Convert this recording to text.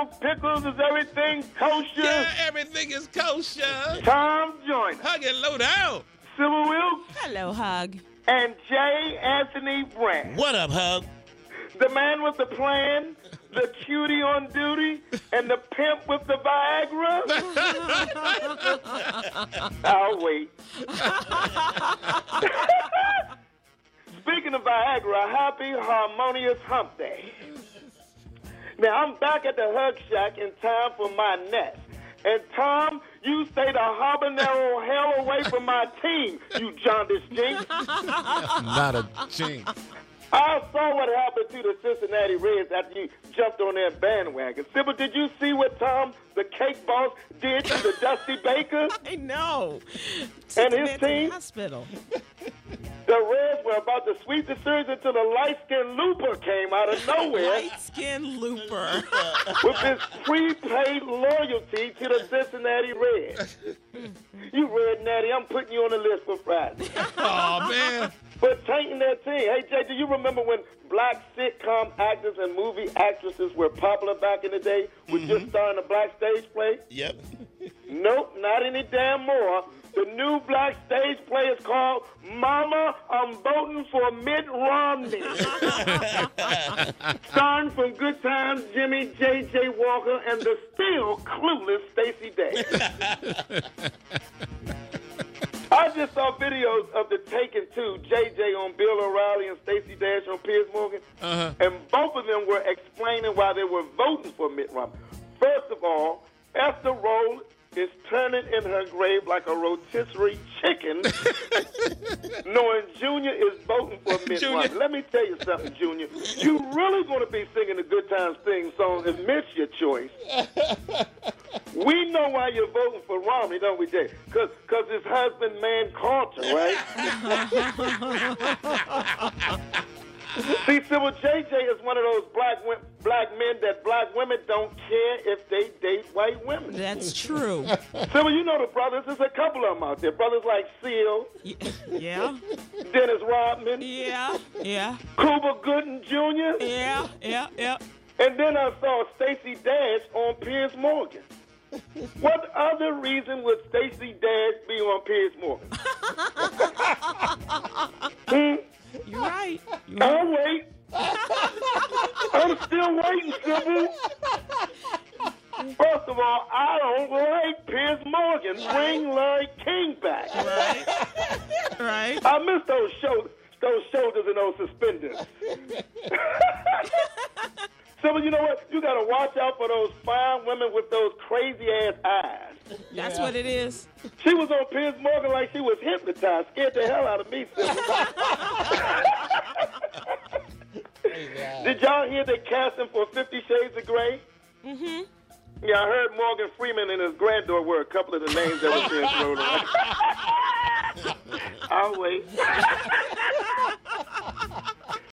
Pickles, is everything kosher? Yeah, everything is kosher. Tom Joyner. Hug it low down. Sybil Wilkes. Hello, Hug. And J. Anthony Brand. What up, Hug? The man with the plan, the cutie on duty, and the pimp with the Viagra. I'll wait. Speaking of Viagra, happy harmonious hump day. Now, I'm back at the Hug Shack in time for my nest. And, Tom, you stay the habanero hell away from my team, you jaundiced jinx. Not a jinx. I saw what happened to the Cincinnati Reds after you jumped on their bandwagon. Sybil, did you see what Tom, the cake boss, did to the Dusty Baker? I know. And his team? Hospital. The Reds were about to sweep the series until the light-skinned Looper came out of nowhere. Light-skinned Looper. With his prepaid loyalty to the Cincinnati Reds. You Red Natty, I'm putting you on the list for Friday. Oh, man. For tainting their team. Hey, Jay, do you remember when black sitcom actors and movie actresses were popular back in the day with just starring a black stage play? Yep. Nope, not any damn more. The new black stage play is called Mama, I'm Voting for Mitt Romney. Starring from Good Times, Jimmy J.J. Walker, and the still clueless Stacey Dash. I just saw videos of the Taken 2, J.J. on Bill O'Reilly and Stacey Dash on Piers Morgan, and both of them were explaining why they were voting for Mitt Romney. First of all, Esther Roll is turning in her grave like a rotisserie chicken, knowing Junior is voting for Mitt Romney. Let me tell you something, Junior. You really going to be singing the Good Times theme song if Mitt's your choice. We know why you're voting for Romney, don't we, Jay? Because his husband-man culture, right? See, Sybil, JJ is one of those black men that black women don't care if they date white women. That's true. Sybil, you know the brothers. There's a couple of them out there. Brothers like Seal. Yeah. Dennis Rodman. Yeah. Cuba Gooding Jr. Yeah. And then I saw Stacey Dash on Piers Morgan. What other reason would Stacey Dash be on Piers Morgan? You're right. I'll wait. I'm still waiting, Sybil. First of all, I don't like Piers Morgan. Bring Larry King back. Right. I miss those shoulders and those suspenders. Sybil, you know what? You got to watch out for those fine women with those crazy-ass eyes. That's what it is. She was on Piers Morgan like she was hypnotized. Scared the hell out of me, Sybil. Did y'all hear they cast him for 50 Shades of Grey? Mm-hmm. Yeah, I heard Morgan Freeman and his granddaughter were a couple of the names that were being thrown around. I'll wait.